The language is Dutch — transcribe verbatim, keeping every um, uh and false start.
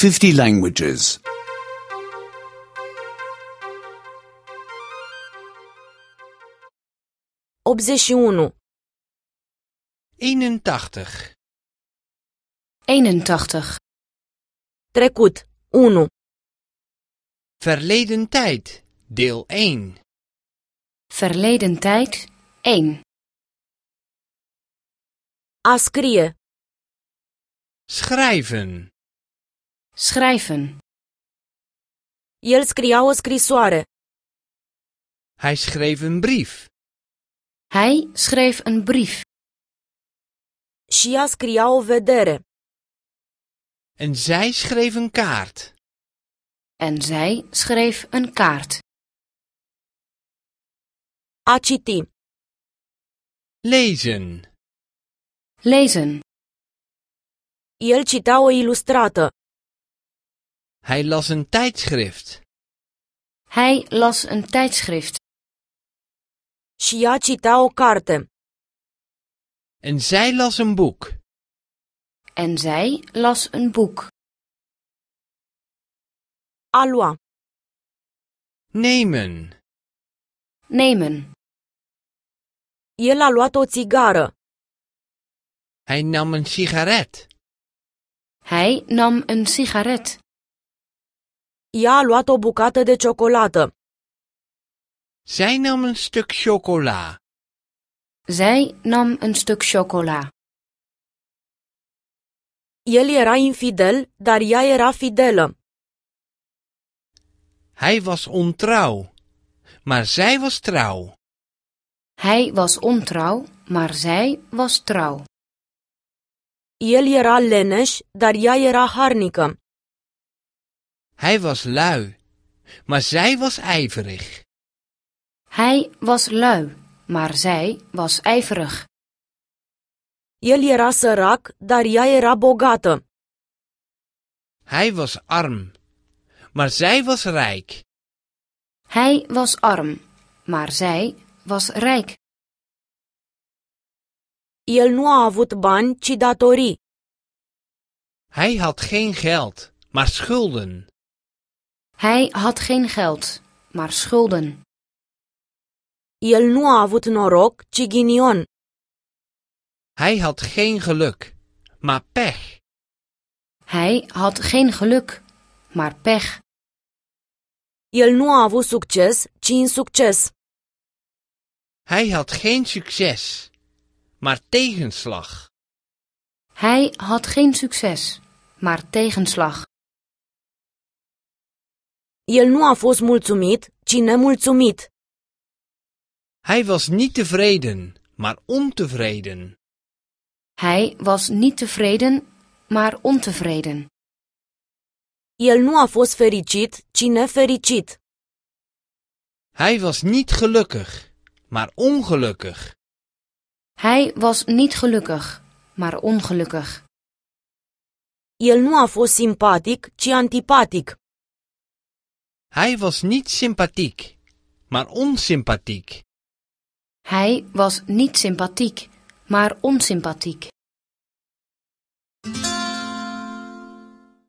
fifty languages. optzeci și unu. eenentachtig. eenentachtig. Trecut. unu. Verleden tijd, deel één. Verleden tijd één. A scrie. Schrijven. Schrijven. El scria o scrisoare. Hij schreef een brief. Hij schreef een brief. Și ea scria o vedere. En zij schreef een kaart. En zij schreef een kaart. A citi. Lezen. Lezen. El citea o ilustrată. Hij las een tijdschrift. Hij las een tijdschrift. Și ea citea o carte. En zij las een boek. En zij las een boek. A lua. Nemen. Nemen. El a luat o țigară. Hij nam een sigaret. Hij nam een sigaret. Ea a luat o bucată de ciocolată. Zij nam een stuk chocola. Zij nam een stuk chocola. El era infidel, dar ea era fidelă. Hij was ontrouw, maar zij was trouw. Hij was ontrouw, maar zij was trouw. El era leneș, dar ea era harnică. Hij was lui, maar zij was ijverig. Hij was lui, maar zij was ijverig. El era sărac, dar ea era bogată. Hij was arm, maar zij was rijk. Hij was arm, maar zij was rijk. El nu a avut bani, ci datorii. Hij had geen geld, maar schulden. Hij had geen geld, maar schulden. El nu a avut noroc, ci ghinion. Hij had geen geluk, maar pech. Hij had geen geluk, maar pech. El nu a avut succes, ci insucces. Hij had geen succes, maar tegenslag. Hij had geen succes, maar tegenslag. El nu a fost mulțumit, ci nemulțumit. Hij was niet tevreden, maar ontevreden. Hij was niet tevreden, maar ontevreden. El nu a fost fericit, ci nefericit. Hij was niet gelukkig, maar ongelukkig. Hij was niet gelukkig, maar ongelukkig. El nu a fost simpatic, ci antipatic. Hij was niet sympathiek, maar onsympathiek. Hij was niet sympathiek, maar onsympathiek.